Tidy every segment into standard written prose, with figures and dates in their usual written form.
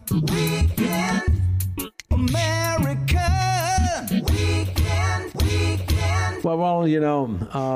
Weekend America. Weekend. Well, you know,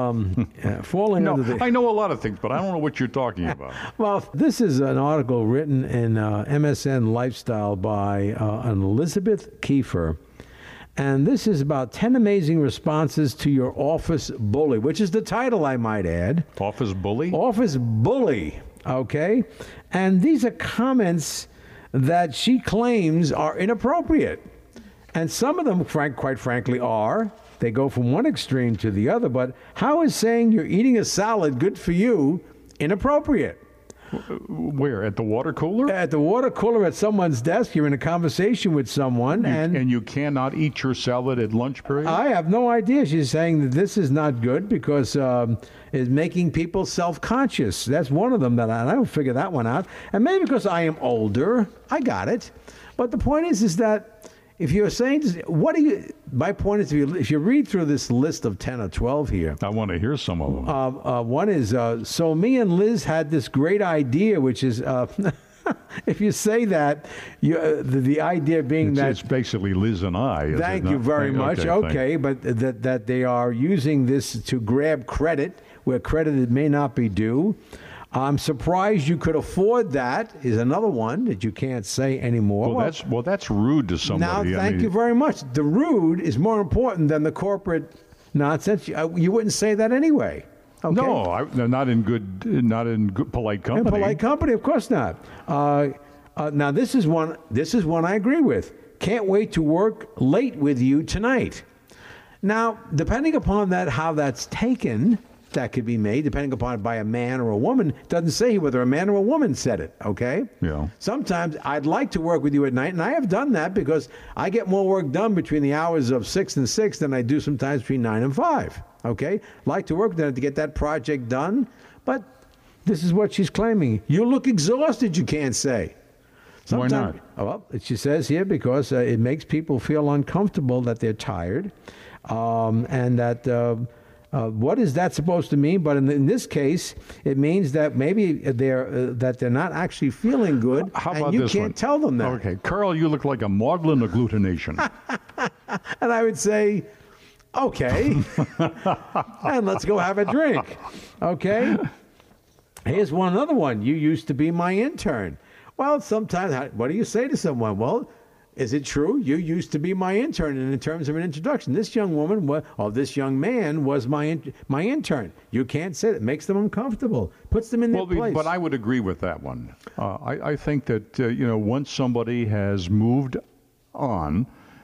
falling No, under the... I know a lot of things, but I don't know what you're talking about. Well, this is an article written in MSN Lifestyle by an Elizabeth Kiefer. And this is about 10 amazing responses to your office bully, which is the title, I might add. Office bully? Office bully, okay? And these are comments that she claims are inappropriate. And some of them, quite frankly, are. They go from one extreme to the other. But how is saying you're eating a salad good for you inappropriate? Where? At the water cooler? At the water cooler at someone's desk, you're in a conversation with someone, And you cannot eat your salad at lunch period? I have no idea. She's saying that this is not good because it's making people self-conscious. That's one of them that I don't figure that one out. And maybe because I am older, I got it. But the point is that if you're saying, what do you? My point is, if you read through this list of 10 or 12 here, I want to hear some of them. one is, so me and Liz had this great idea, which is, if you say that, the idea being It's basically Liz and I. Is Thank it you not? very much. Okay, but that they are using this to grab credit where credit may not be due. I'm surprised you could afford that is another one that you can't say anymore. Well, that's rude to somebody. Now, thank you very much. The rude is more important than the corporate nonsense. You wouldn't say that anyway. Okay? No, not in good, polite company. In polite company, of course not. Now, this is one I agree with. Can't wait to work late with you tonight. Now, depending upon how that's taken, that could be made, depending upon it by a man or a woman. It doesn't say whether a man or a woman said it, okay? Yeah. Sometimes I'd like to work with you at night, and I have done that because I get more work done between the hours of 6 and 6 than I do sometimes between 9 and 5, okay? Like to work with them to get that project done, but this is what she's claiming. You look exhausted, you can't say. Why not? Well, she says here because it makes people feel uncomfortable that they're tired, and that... what is that supposed to mean? But in this case, it means that maybe they're not actually feeling good, How and about you this can't one? tell them that. Okay, Carl, you look like a maudlin agglutination. And I would say, okay, and let's go have a drink. Okay? Here's another one. You used to be my intern. Well, sometimes, what do you say to someone? Well, is it true? You used to be my intern, and in terms of an introduction, this young woman or this young man was my intern. You can't say it. It makes them uncomfortable. Puts them in their place. But I would agree with that one. I think that once somebody has moved on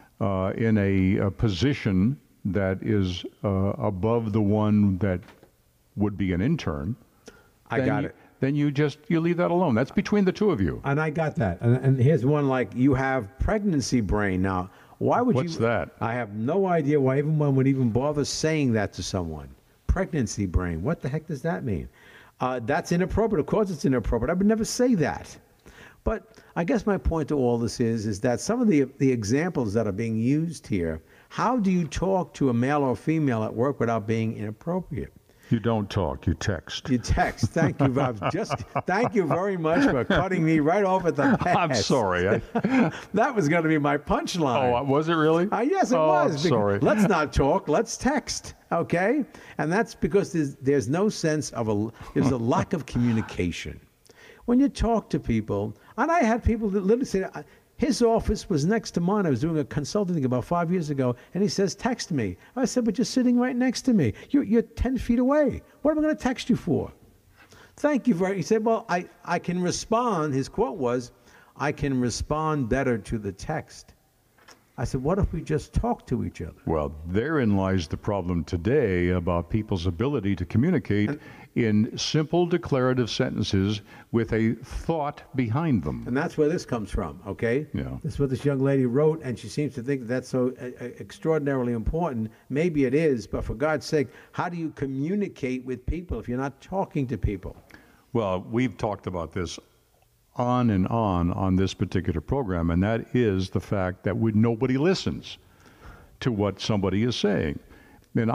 in a position that is above the one that would be an intern, I got it. Then you leave that alone. That's between the two of you. And I got that. And here's one like, you have pregnancy brain. Now, why would What's that? I have no idea why one would even bother saying that to someone. Pregnancy brain. What the heck does that mean? That's inappropriate. Of course it's inappropriate. I would never say that. But I guess my point to all this is that some of the examples that are being used here, how do you talk to a male or female at work without being inappropriate? You don't talk. You text. You text. Thank you. Thank you very much for cutting me right off at the pass. I'm sorry. That was going to be my punchline. Oh, was it really? Yes, it was. I'm sorry. Let's not talk. Let's text. Okay, and that's because there's no sense of there's a lack of communication. When you talk to people, and I had people that literally say, his office was next to mine. I was doing a consulting thing about 5 years ago, and he says, text me. I said, but you're sitting right next to me. You're 10 feet away. What am I going to text you for? Thank you very much. He said, well, I can respond. His quote was, I can respond better to the text. I said, what if we just talk to each other? Well, therein lies the problem today about people's ability to communicate in simple declarative sentences with a thought behind them. And that's where this comes from, okay? Yeah. That's what this young lady wrote, and she seems to think that's so extraordinarily important. Maybe it is, but for God's sake, how do you communicate with people if you're not talking to people? Well, we've talked about this on and on this particular program, and that is the fact that nobody listens to what somebody is saying. And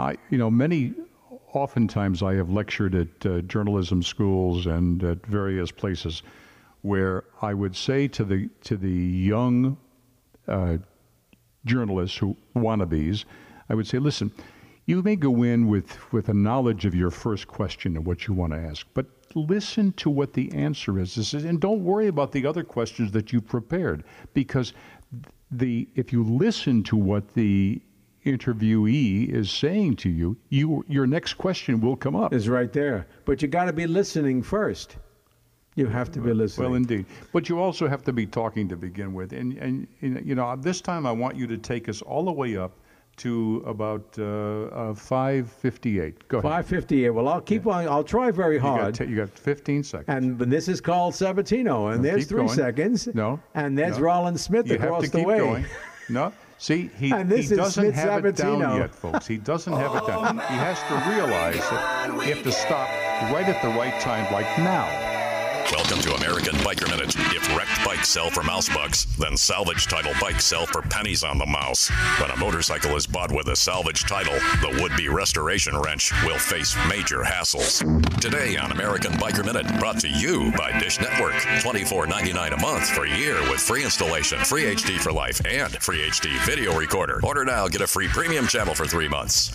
oftentimes I have lectured at journalism schools and at various places where I would say to the young journalists who wannabes, I would say, listen, you may go in with a knowledge of your first question and what you want to ask, but listen to what the answer is, and don't worry about the other questions that you prepared, because if you listen to what the interviewee is saying to you, your next question will come up. Is right there. But you got to be listening first. You have to be listening. Well, indeed. But you also have to be talking to begin with. And this time I want you to take us all the way up to about 5:58. Go ahead. 5:58. Well, I'll keep on. I'll try very hard. You got 15 seconds. And this is called Sabatino, and there's 3 seconds. No. And there's Rollins Smith across the way. You have to keep going. No. See, he doesn't have it down yet, folks. He doesn't have it down. He has to realize that you have to stop right at the right time, like now. Welcome to American Biker Minute. If wrecked bikes sell for mouse bucks, then salvage title bikes sell for pennies on the mouse. When a motorcycle is bought with a salvage title, the would-be restoration wrench will face major hassles. Today on American Biker Minute, brought to you by Dish Network. $24.99 a month for a year with free installation, free HD for life, and free HD video recorder. Order now, get a free premium channel for 3 months.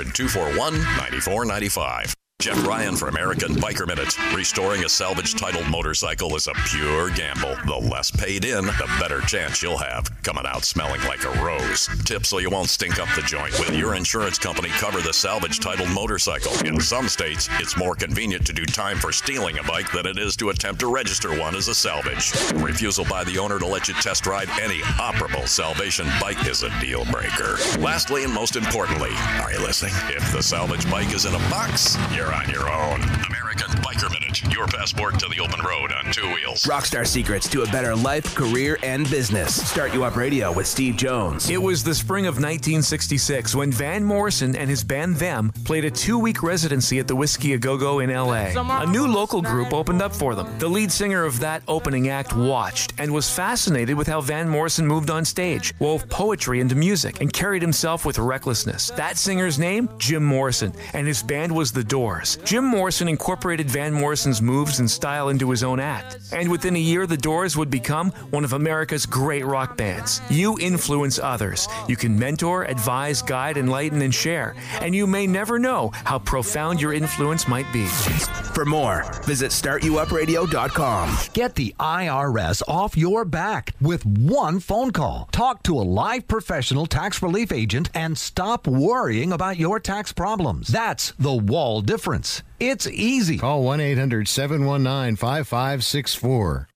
800-241-9495. Jeff Ryan for American Biker Minute. Restoring a salvage-titled motorcycle is a pure gamble. The less paid in, the better chance you'll have coming out smelling like a rose. Tips so you won't stink up the joint. With your insurance company, cover the salvage-titled motorcycle. In some states, it's more convenient to do time for stealing a bike than it is to attempt to register one as a salvage. Refusal by the owner to let you test ride any operable salvation bike is a deal breaker. Lastly, and most importantly, are you listening? If the salvage bike is in a box, you're on your own. American Biker Minute, your passport to the open road on 2 wheels. Rockstar secrets to a better life, career, and business. Start You Up Radio with Steve Jones. It was the spring of 1966 when Van Morrison and his band Them played a 2-week residency at the Whiskey A Go-Go in L.A. A new local group opened up for them. The lead singer of that opening act watched and was fascinated with how Van Morrison moved on stage, wove poetry into music, and carried himself with recklessness. That singer's name? Jim Morrison, and his band was The Doors. Jim Morrison incorporated Van Morrison's moves and style into his own act, and within a year, The Doors would become one of America's great rock bands. You influence others. You can mentor, advise, guide, enlighten, and share, and you may never know how profound your influence might be. For more, visit StartYouUpRadio.com. Get the IRS off your back with one phone call. Talk to a live professional tax relief agent and stop worrying about your tax problems. That's the wall difference. It's easy. Call 1-800-719-5564.